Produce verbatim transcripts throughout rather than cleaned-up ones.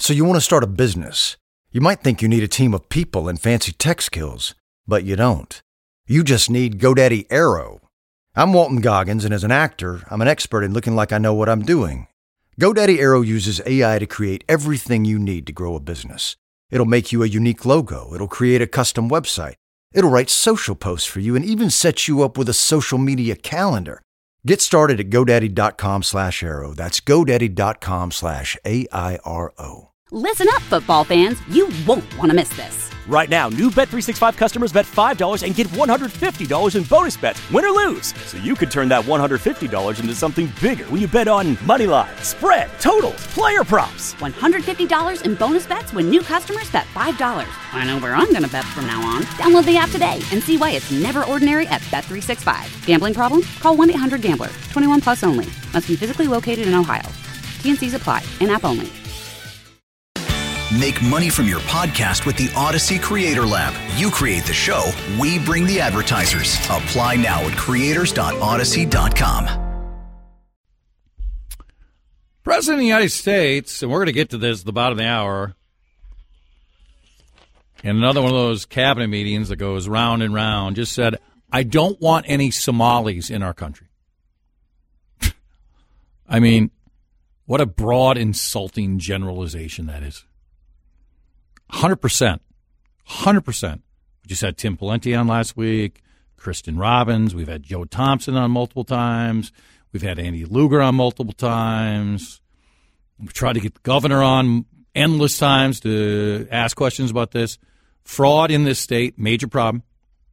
So you want to start a business. You might think you need a team of people and fancy tech skills, but you don't. You just need GoDaddy Aero. I'm Walton Goggins, and as an actor, I'm an expert in looking like I know what I'm doing. GoDaddy Aero uses A I to create everything you need to grow a business. It'll make you a unique logo. It'll create a custom website. It'll write social posts for you and even set you up with a social media calendar. Get started at GoDaddy.com slash Aero. That's GoDaddy.com slash A I R O. Listen up, football fans. You won't want to miss this. Right now, new Bet three sixty-five customers bet five dollars and get one hundred fifty dollars in bonus bets, win or lose. So you could turn that one hundred fifty dollars into something bigger when you bet on money line, spread, totals, player props. one hundred fifty dollars in bonus bets when new customers bet five dollars. I know where I'm going to bet from now on. Download the app today and see why it's never ordinary at Bet three sixty-five. Gambling problem? Call one eight hundred gambler. twenty-one plus only. Must be physically located in Ohio. T N Cs apply. In-app only. Make money from your podcast with the Odyssey Creator Lab. You create the show, we bring the advertisers. Apply now at creators dot odyssey dot com. President of the United States, and we're going to get to this at the bottom of the hour, and another one of those cabinet meetings that goes round and round, just said, I don't want any Somalis in our country. I mean, what a broad, insulting generalization that is. one hundred percent. one hundred percent. We just had Tim Pawlenty on last week, Kristen Robbins. We've had Joe Thompson on multiple times. We've had Andy Luger on multiple times. We've tried to get the governor on endless times to ask questions about this. Fraud in this state, major problem.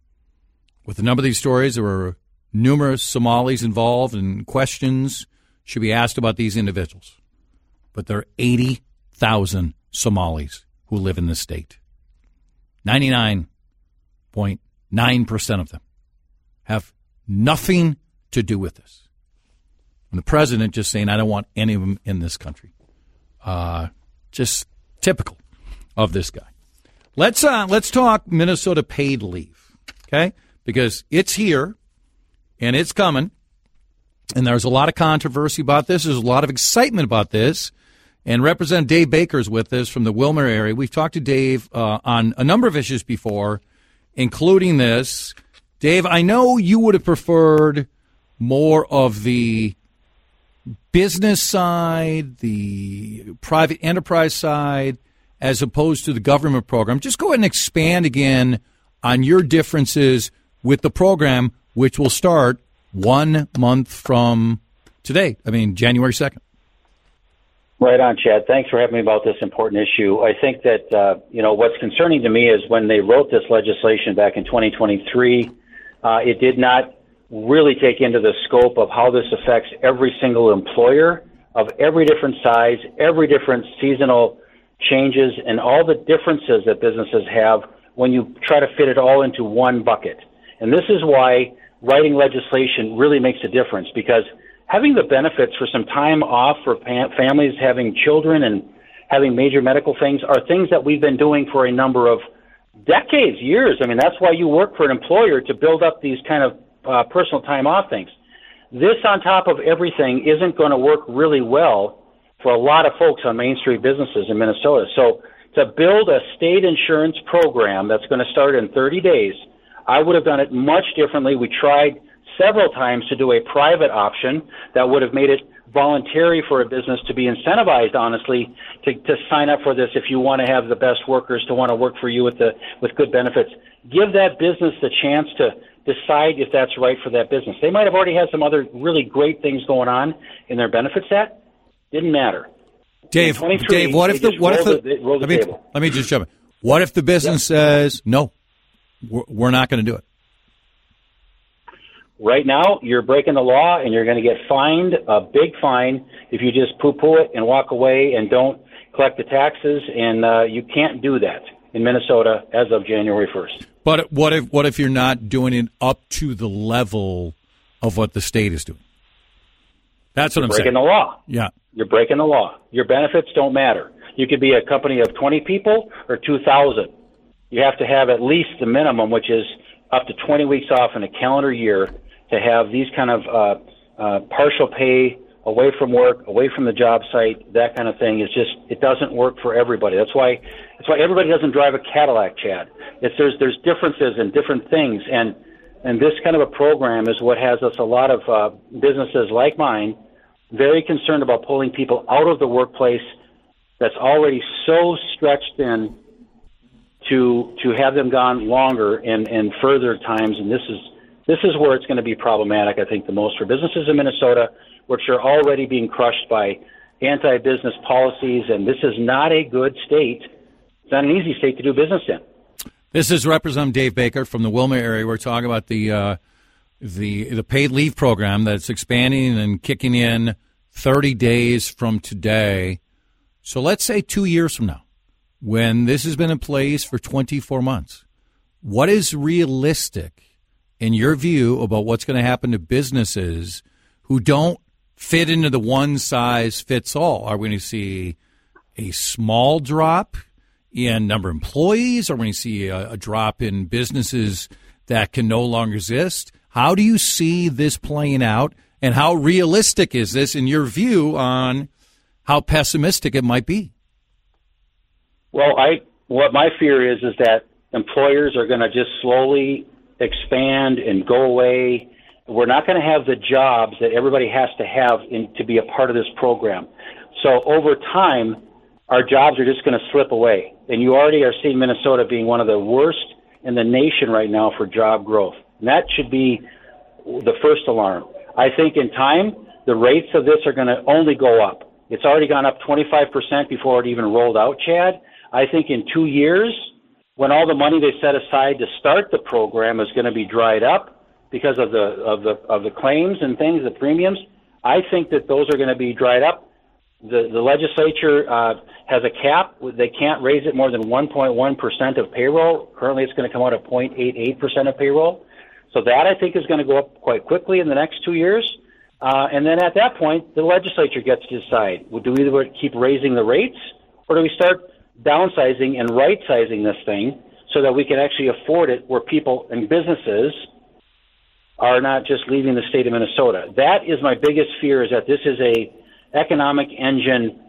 With a number of these stories, there were numerous Somalis involved, and questions should be asked about these individuals. But there are eighty thousand Somalis who live in this state. ninety-nine point nine percent of them have nothing to do with this. And the president just saying, I don't want any of them in this country. Uh, just typical of this guy. Let's uh, let's talk Minnesota paid leave, okay? Because it's here, and it's coming, and there's a lot of controversy about this. There's a lot of excitement about this. And Representative Dave Baker is with us from the Willmar area. We've talked to Dave uh, on a number of issues before, including this. Dave, I know you would have preferred more of the business side, the private enterprise side, as opposed to the government program. Just go ahead and expand again on your differences with the program, which will start one month from today. I mean, January second. Right on, Chad. Thanks for having me about this important issue. I think that, uh, you know, what's concerning to me is when they wrote this legislation back in twenty twenty-three, uh, it did not really take into the scope of how this affects every single employer of every different size, every different seasonal changes, and all the differences that businesses have when you try to fit it all into one bucket. And this is why writing legislation really makes a difference, because having the benefits for some time off for pa- families having children and having major medical things are things that we've been doing for a number of decades, years. I mean, that's why you work for an employer, to build up these kind of uh, personal time off things. This on top of everything isn't going to work really well for a lot of folks on Main Street businesses in Minnesota. So to build a state insurance program that's going to start in thirty days, I would have done it much differently. We tried several times to do a private option that would have made it voluntary for a business to be incentivized, honestly, to, to sign up for this if you want to have the best workers to want to work for you with the with good benefits. Give that business the chance to decide if that's right for that business. They might have already had some other really great things going on in their benefits set. Didn't matter. Dave, Dave, what if the what if the, the, let, me, let me just jump in. What if the business yep. says, no, we're, we're not going to do it? Right now, you're breaking the law, and you're going to get fined a big fine if you just poo-poo it and walk away and don't collect the taxes, and uh, you can't do that in Minnesota as of January first. But what if what if you're not doing it up to the level of what the state is doing? That's what you're I'm breaking saying. the law. Yeah. You're breaking the law. Your benefits don't matter. You could be a company of twenty people or two thousand. You have to have at least the minimum, which is up to twenty weeks off in a calendar year, to have these kind of uh, uh, partial pay away from work, away from the job site, that kind of thing is just, it doesn't work for everybody. That's why that's why everybody doesn't drive a Cadillac, Chad. It's there's there's differences in different things, and and this kind of a program is what has us, a lot of uh, businesses like mine, very concerned about pulling people out of the workplace that's already so stretched thin to to have them gone longer and, and further times, and this is this is where it's going to be problematic, I think, the most for businesses in Minnesota, which are already being crushed by anti-business policies, and this is not a good state. It's not an easy state to do business in. This is Representative Dave Baker from the Wilmette area. We're talking about the uh, the the paid leave program that's expanding and kicking in thirty days from today. So let's say two years from now, when this has been in place for twenty-four months, what is realistic in your view about what's going to happen to businesses who don't fit into the one-size-fits-all? Are we going to see a small drop in number of employees? Are we going to see a, a drop in businesses that can no longer exist? How do you see this playing out, and how realistic is this in your view on how pessimistic it might be? Well, I what my fear is is that employers are going to just slowly expand and go away. We're not going to have the jobs that everybody has to have in, to be a part of this program. So over time, our jobs are just going to slip away. And you already are seeing Minnesota being one of the worst in the nation right now for job growth. And that should be the first alarm. I think in time, the rates of this are going to only go up. It's already gone up twenty-five percent before it even rolled out, Chad. I think in two years, when all the money they set aside to start the program is going to be dried up because of the of the of the claims and things, the premiums, I think that those are going to be dried up. The the legislature uh, has a cap; they can't raise it more than one point one percent of payroll. Currently, it's going to come out at zero point eight eight percent of payroll. So that I think is going to go up quite quickly in the next two years. Uh, and then at that point, the legislature gets to decide: do we either keep raising the rates, or do we start downsizing and right-sizing this thing so that we can actually afford it, where people and businesses are not just leaving the state of Minnesota? That is my biggest fear, is that this is a economic engine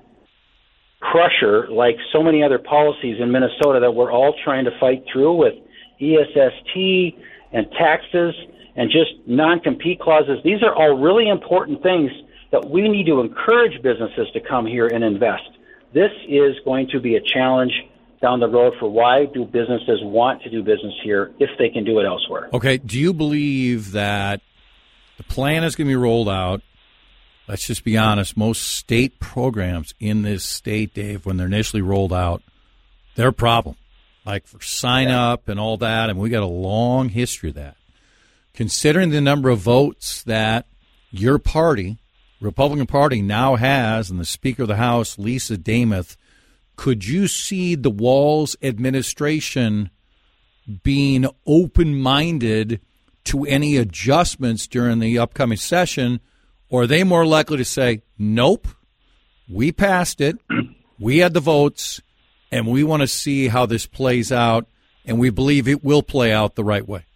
crusher, like so many other policies in Minnesota that we're all trying to fight through with E S S T and taxes and just non-compete clauses. These are all really important things that we need to encourage businesses to come here and invest. This is going to be a challenge down the road for why do businesses want to do business here if they can do it elsewhere. Okay, do you believe that the plan is going to be rolled out? Let's just be honest, most state programs in this state, Dave, when they're initially rolled out, they're a problem. Like for sign up and all that, and we got a long history of that. Considering the number of votes that your party, Republican Party, now has, and the Speaker of the House, Lisa Demuth, could you see the Walz administration being open-minded to any adjustments during the upcoming session, or are they more likely to say, nope, we passed it, we had the votes, and we want to see how this plays out, and we believe it will play out the right way?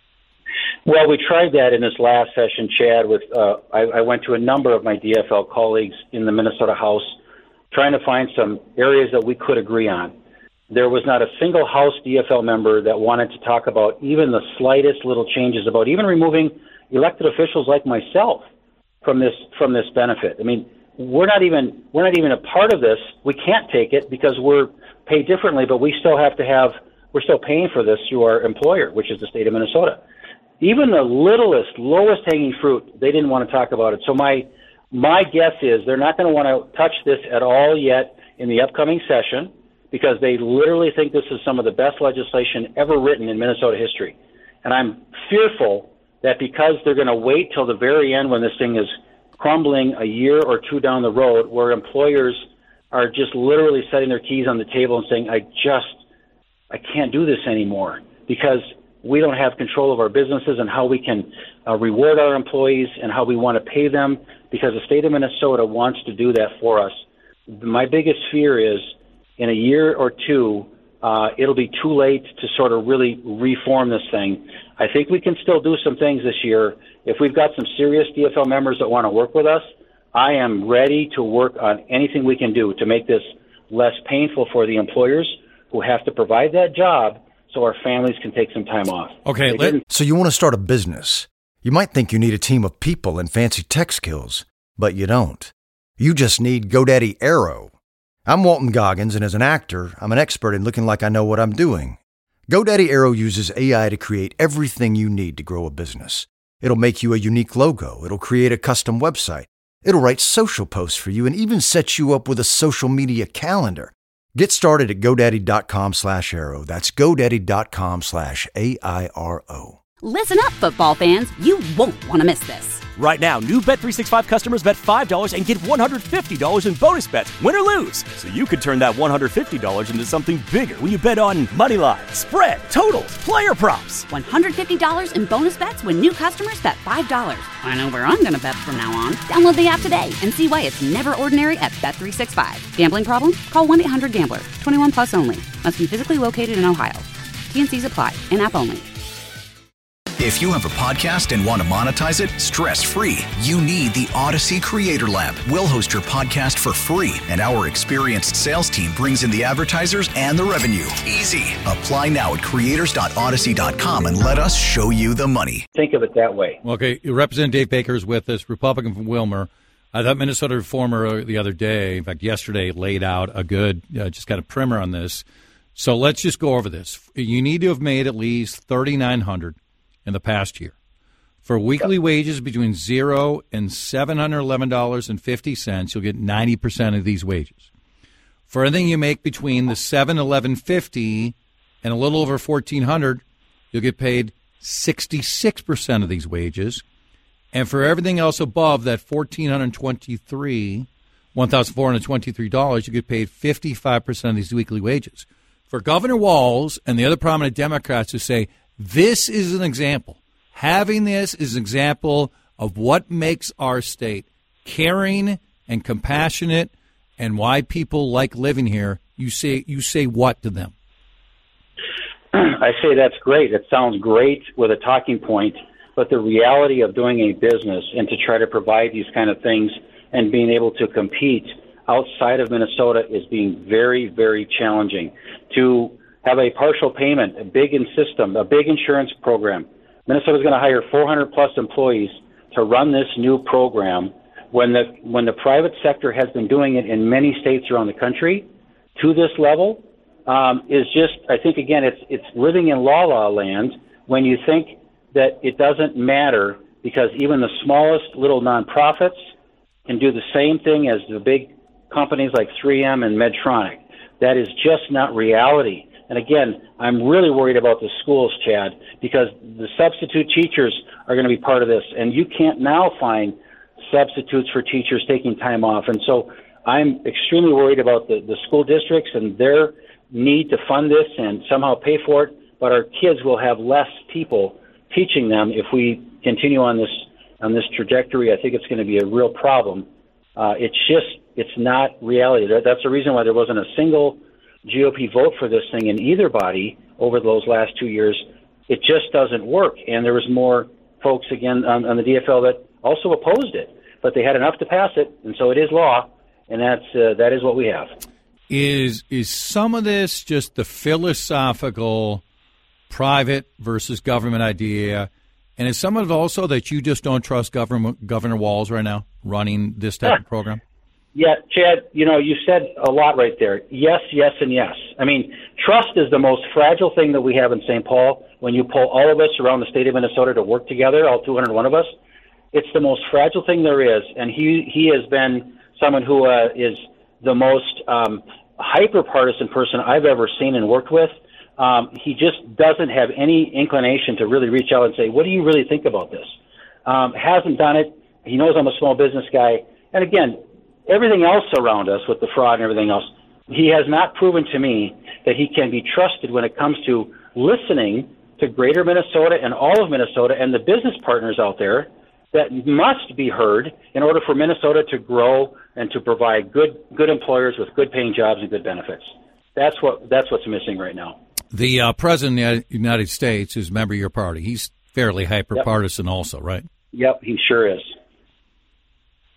Well, we tried that in this last session, Chad. With uh, I, I went to a number of my D F L colleagues in the Minnesota House, trying to find some areas that we could agree on. There was not a single House D F L member that wanted to talk about even the slightest little changes, about even removing elected officials like myself from this from this benefit. I mean, we're not even we're not even a part of this. We can't take it because we're paid differently, but we still have to have we're still paying for this through our employer, which is the state of Minnesota. Even the littlest, lowest hanging fruit, they didn't want to talk about it. So my my guess is they're not going to want to touch this at all yet in the upcoming session, because they literally think this is some of the best legislation ever written in Minnesota history. And I'm fearful that because they're going to wait till the very end when this thing is crumbling a year or two down the road, where employers are just literally setting their keys on the table and saying, I just, I can't do this anymore, because we don't have control of our businesses and how we can uh, reward our employees and how we want to pay them, because the state of Minnesota wants to do that for us. My biggest fear is in a year or two, uh, it'll be too late to sort of really reform this thing. I think we can still do some things this year. If we've got some serious D F L members that want to work with us, I am ready to work on anything we can do to make this less painful for the employers who have to provide that job so our families can take some time off. Okay. Let- so you want to start a business. You might think you need a team of people and fancy tech skills, but you don't. You just need GoDaddy Aero. I'm Walton Goggins, and as an actor, I'm an expert in looking like I know what I'm doing. GoDaddy Aero uses A I to create everything you need to grow a business. It'll make you a unique logo. It'll create a custom website. It'll write social posts for you and even set you up with a social media calendar. Get started at GoDaddy.com slash Aero. That's GoDaddy.com slash A I R O. Listen up, football fans. You won't want to miss this. Right now, new Bet three sixty-five customers bet five dollars and get one hundred fifty dollars in bonus bets, win or lose. So you could turn that one hundred fifty dollars into something bigger when you bet on money line, spread, totals, player props. one hundred fifty dollars in bonus bets when new customers bet five dollars. I know where I'm going to bet from now on. Download the app today and see why it's never ordinary at Bet three sixty-five. Gambling problem? Call one eight hundred gambler. twenty-one plus only. Must be physically located in Ohio. T and C's apply. In-app only. If you have a podcast and want to monetize it stress-free, you need the Odyssey Creator Lab. We'll host your podcast for free, and our experienced sales team brings in the advertisers and the revenue. Easy. Apply now at creators dot odyssey dot com and let us show you the money. Think of it that way. Okay, Representative Dave Baker is with us, Republican from Wilmer. I thought Minnesota Reformer the other day, in fact, yesterday, laid out a good, uh, just kind of primer on this. So let's just go over this. You need to have made at least thirty-nine hundred dollars in the past year. For weekly yep. wages between zero and seven hundred eleven dollars and fifty cents, you'll get ninety percent of these wages. For anything you make between the seven eleven fifty and a little over fourteen hundred, you'll get paid sixty-six percent of these wages. And for everything else above that fourteen twenty-three, one thousand four hundred twenty-three dollars, you get paid fifty-five percent of these weekly wages. For Governor Walz and the other prominent Democrats who say, this is an example. Having this is an example of what makes our state caring and compassionate and why people like living here. You say you say what to them? I say that's great. It sounds great with a talking point, but the reality of doing a business and to try to provide these kind of things and being able to compete outside of Minnesota is being very, very challenging. To have a partial payment, a big in system, a big insurance program. Minnesota's going to hire four hundred plus employees to run this new program when the when the private sector has been doing it in many states around the country to this level um, is just, I think, again, it's it's living in la-la land when you think that it doesn't matter because even the smallest little nonprofits can do the same thing as the big companies like three M and Medtronic. That is just not reality. And again, I'm really worried about the schools, Chad, because the substitute teachers are going to be part of this. And you can't now find substitutes for teachers taking time off. And so I'm extremely worried about the, the school districts and their need to fund this and somehow pay for it. But our kids will have less people teaching them if we continue on this on this trajectory. I think it's going to be a real problem. Uh, it's just, it's not reality. That's the reason why there wasn't a single G O P vote for this thing in either body over those last two years. It just doesn't work. And there was more folks, again, on, on the D F L that also opposed it. But they had enough to pass it, and so it is law, and that's uh, that is what we have. Is is some of this just the philosophical private versus government idea? And is some of it also that you just don't trust Governor, Governor Walz right now running this type yeah. of program? Yeah, Chad, you know, you said a lot right there. Yes, yes, and yes. I mean, trust is the most fragile thing that we have in Saint Paul. When you pull all of us around the state of Minnesota to work together, all two hundred one of us, it's the most fragile thing there is. And he, he has been someone who uh, is the most um, hyper-partisan person I've ever seen and worked with. Um, he just doesn't have any inclination to really reach out and say, what do you really think about this? Um, hasn't done it. He knows I'm a small business guy. And again, everything else around us with the fraud and everything else, he has not proven to me that he can be trusted when it comes to listening to greater Minnesota and all of Minnesota and the business partners out there that must be heard in order for Minnesota to grow and to provide good good employers with good paying jobs and good benefits. That's what that's what's missing right now. The uh, president of the United States is a member of your party. He's fairly hyper-partisan yep. also, right? Yep, he sure is.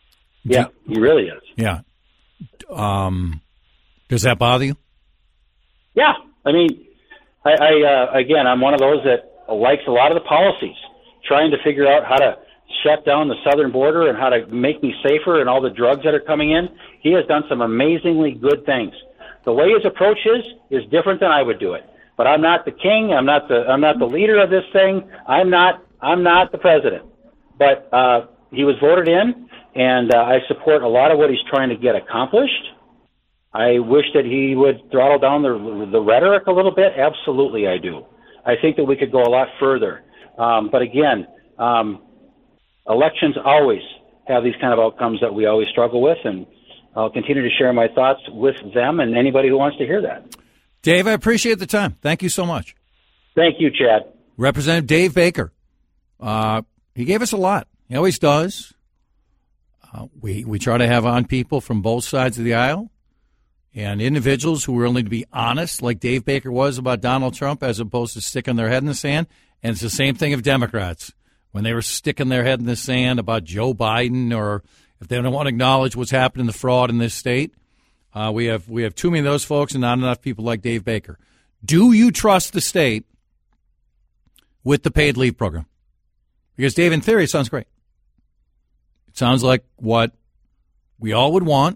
Yeah, he really is. Yeah. Um, does that bother you? Yeah. I mean, I, I uh, again, I'm one of those that likes a lot of the policies, trying to figure out how to shut down the southern border and how to make me safer and all the drugs that are coming in. He has done some amazingly good things. The way his approach is is different than I would do it. But I'm not the king. I'm not the I'm not the leader of this thing. I'm not I'm not the president. But uh, he was voted in, and uh, I support a lot of what he's trying to get accomplished. I wish that he would throttle down the the rhetoric a little bit. Absolutely, I do. I think that we could go a lot further. Um, but again, um, elections always have these kind of outcomes that we always struggle with, and I'll continue to share my thoughts with them and anybody who wants to hear that. Dave, I appreciate the time. Thank you so much. Thank you, Chad. Representative Dave Baker. Uh, he gave us a lot. He always does. Uh, we, we try to have on people from both sides of the aisle and individuals who are willing to be honest, like Dave Baker was about Donald Trump, as opposed to sticking their head in the sand. And it's the same thing of Democrats. When they were sticking their head in the sand about Joe Biden, or if they don't want to acknowledge what's happening, the fraud in this state, uh, we have we have too many of those folks and not enough people like Dave Baker. Do you trust the state with the paid leave program? Because, Dave, in theory, it sounds great. It sounds like what we all would want.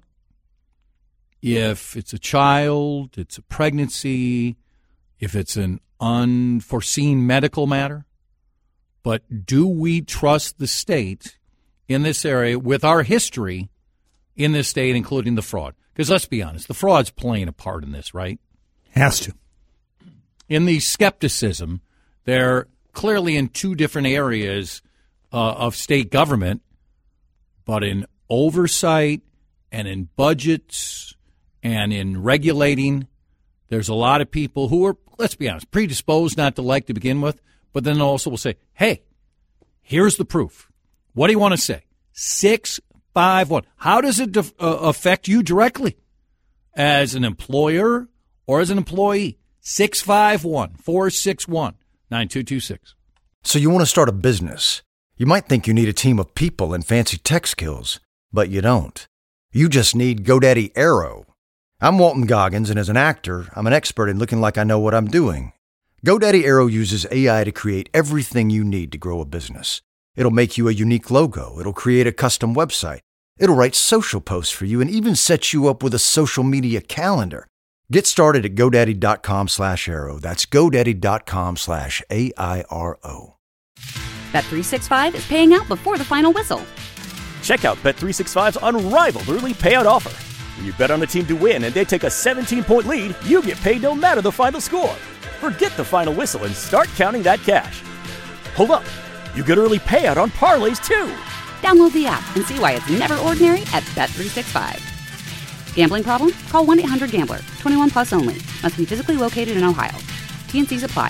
If it's a child, it's a pregnancy, if it's an unforeseen medical matter. But do we trust the state in this area with our history in this state, including the fraud? Because let's be honest, the fraud's playing a part in this, right? Has to. In the skepticism, they're clearly in two different areas uh, of state government, but in oversight and in budgets and in regulating, there's a lot of people who are, let's be honest, predisposed not to like to begin with, but then also will say, hey, here's the proof. What do you want to say? six five one. How does it def- uh, affect you directly as an employer or as an employee? six five one, four six one, nine two two six. So you want to start a business. You might think you need a team of people and fancy tech skills, but you don't. You just need GoDaddy Aero. I'm Walton Goggins, and as an actor, I'm an expert in looking like I know what I'm doing. GoDaddy Aero uses A I to create everything you need to grow a business. It'll make you a unique logo. It'll create a custom website. It'll write social posts for you and even set you up with a social media calendar. Get started at GoDaddy.com slash Aero. That's GoDaddy.com slash A I R O. Bet three sixty-five is paying out before the final whistle. Check out Bet three sixty-five's unrivaled early payout offer. When you bet on a team to win and they take a seventeen-point lead, you get paid no matter the final score. Forget the final whistle and start counting that cash. Hold up. You get early payout on parlays, too. Download the app and see why it's never ordinary at Bet three sixty-five. Gambling problem? Call one eight hundred gambler. twenty-one plus only. Must be physically located in Ohio. T N Cs apply.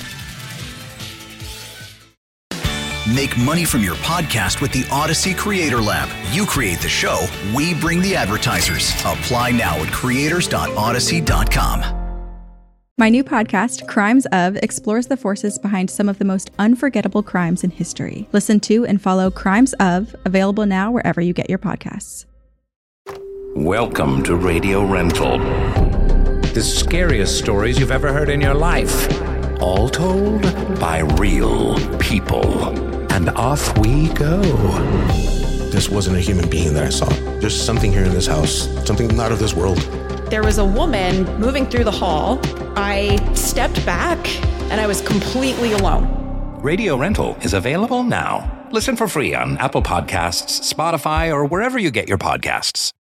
Make money from your podcast with the Odyssey Creator Lab. You create the show, we bring the advertisers. Apply now at creators dot odyssey dot com. My new podcast, Crimes Of, explores the forces behind some of the most unforgettable crimes in history. Listen to and follow Crimes Of, available now wherever you get your podcasts. Welcome to Radio Rental. The scariest stories you've ever heard in your life. All told by real people. And off we go. This wasn't a human being that I saw. There's something here in this house, something not of this world. There was a woman moving through the hall. I stepped back and I was completely alone. Radio Rental is available now. Listen for free on Apple Podcasts, Spotify, or wherever you get your podcasts.